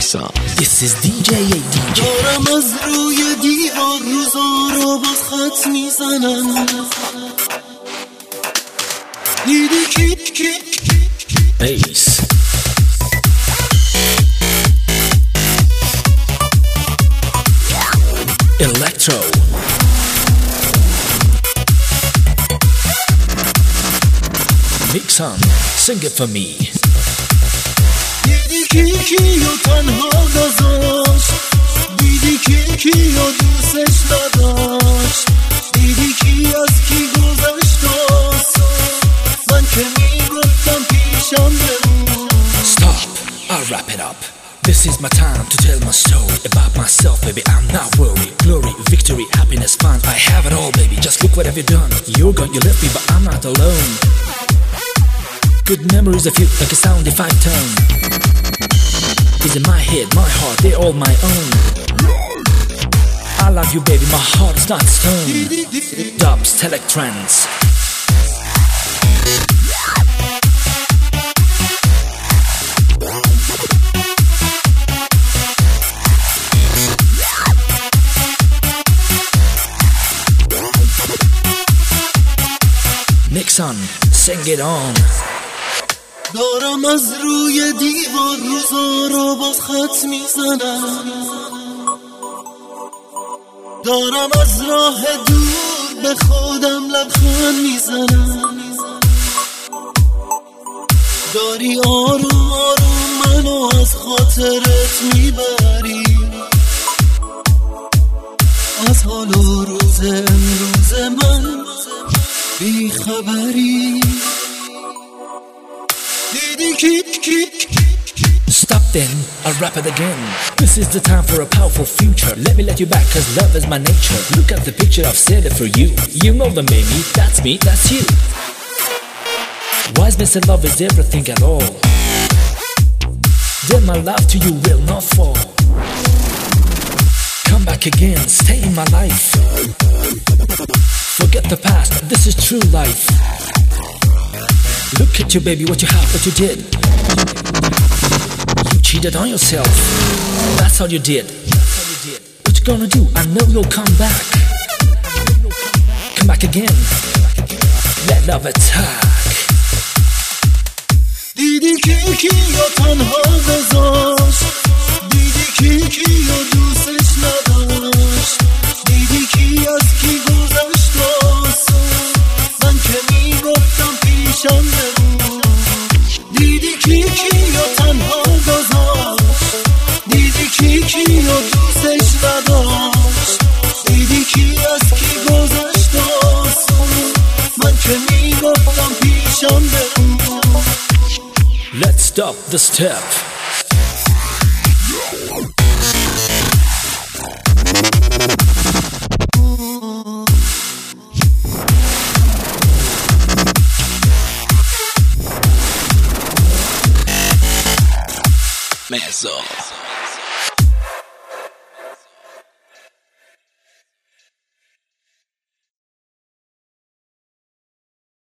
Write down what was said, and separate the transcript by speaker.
Speaker 1: Mixon. This is DJ ADJ.
Speaker 2: دارم از روی دیوار روزا رو با خط میزنم. دیدی کی
Speaker 1: Bass. Electro. Mixon, sing it for me.
Speaker 2: دیدی کیو تنها گذاشت، دیدی کیو دوستش نداشت، دیدی کی از کی گذشت من که میگفتم پیشم بمون.
Speaker 1: Stop, I'll wrap it up. This is my time to tell my story about myself, baby. I'm not worried. Glory, victory, happiness, fun. I have it all, baby. Just look what have you done. You're gone, you left me, but I'm not alone. Good memories of you, like a sound in 5-tone. Is in my head, my heart, they're all my own. I love you, baby. My heart's not stone. Dubs, Teletrends. Mixon, sing it on.
Speaker 2: دارم از روی دیوار روزا رو با خط میزنم. دارم از راه دور به خودم لبخند میزنم. داری آروم آروم منو از خاطرت میبری، از حال و روز امروز من بی خبری.
Speaker 1: Stop then, I'll rap it again. This is the time for a powerful future. Let me let you back, cause love is my nature. Look at the picture, I've said it for you. You know them, baby, that's me, that's you. Wise men say love is everything at all. Then my love to you will not fall. Come back again, stay in my life. Forget the past, this is true life. Look at you, baby, what you have, what you did. You cheated on yourself, that's all you did. What you gonna do? I know you'll come back. Come back again, let love attack.
Speaker 2: دیدی کیو تنها گذاشت، دیدی کیو دوستش نداشت، دیدی کی از کی گذشت من که میگفتم پیشم بمون. دیدی کیو تنها گذاشت، دیدی کیو دوستش نداشت، دیدی کی از کی گذشت من که میگفتم پیشم بمون.
Speaker 1: Let's stop the step.
Speaker 3: Mezzo.